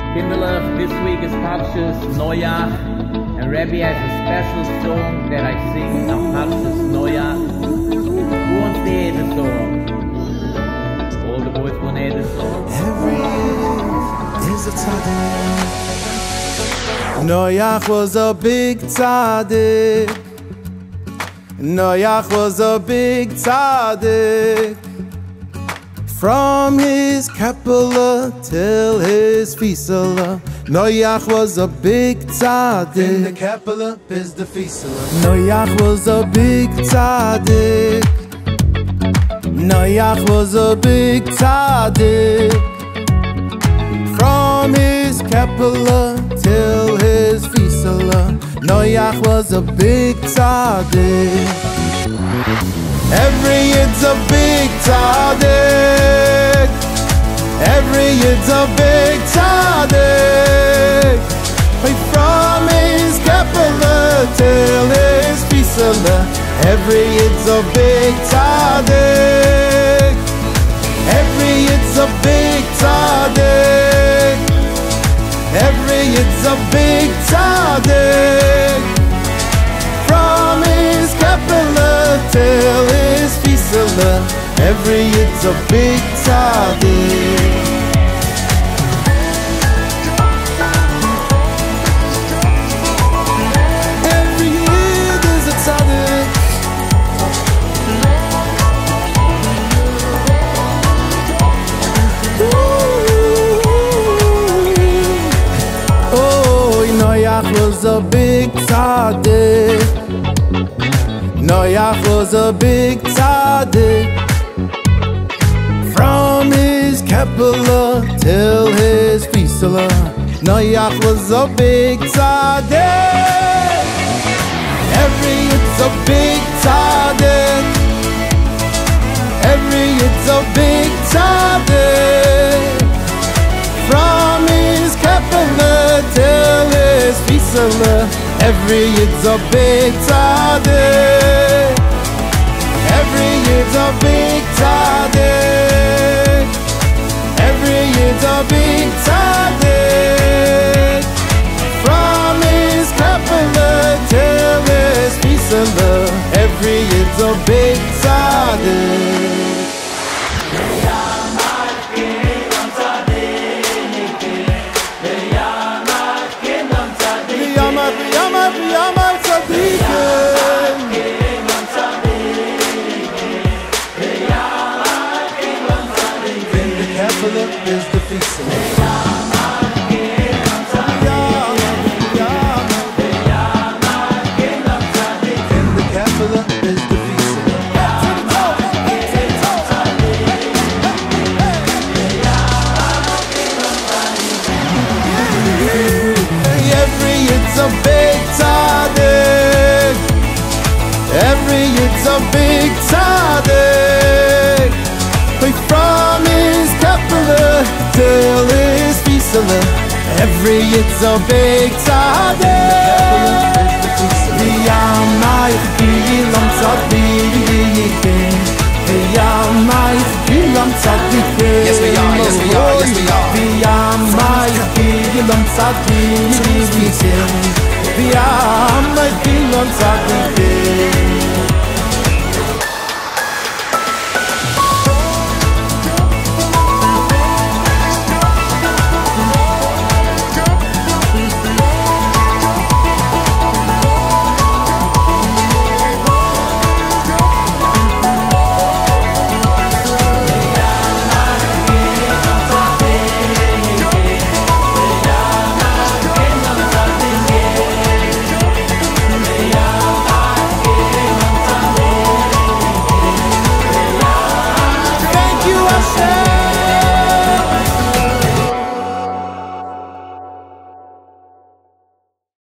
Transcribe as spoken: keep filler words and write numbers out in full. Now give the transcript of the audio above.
Kinderlach, this week is Parshas Noach, and Rebbe has a special song that I sing on Parshas Noach. Who wants to hear the song? All the boys want to hear the song? Every is a tzaddik. Noach was a big tzaddik. Noach was a big tzaddik. From his Kepler till his Fisala, Noach was a big tzaddik. In the Kepler is the Fisala. Noach was a big tzaddik. Noach was a big tzaddik. From his Kepler till his Fisala, Noach was a big tzaddik. Every yid's a big tzaddik. Every yid's a big tzaddik. From his Kepler till his Fisala, every yid's a big tzaddik. Every yid's a big tzaddik. Every yid's a big tzaddik. From his Kepler till his Fisala, every yid's a big tzaddik. Every yid is a tzaddik. Ooh. Oh, Noach was a big tzaddik. Noach was a big tzaddik. From his Kepler till his Fisala, Noach was a big tzaddik. Every it's a big tzaddik. Every it's a big tzaddik. From his Kepler till his Fisala, every yid's a big tzaddik. Every yid's a big tzaddik. Every yid's a big tzaddik. From his Kepler till his Fisala, every yid's a big tzaddik. Is the Fisala. In the Kepler is the Fisala. Every it's a big tzaddik. Every it's a big tzaddik. From his Kepler till his Fisala, every it's a big tzaddik. V'yamayich bilam tzaddikim. V'yamayich bilam tzaddikim. Yes we are, yes we are, yes we are. V'yamayich bilam tzaddikim. V'yamayich bilam tzaddikim.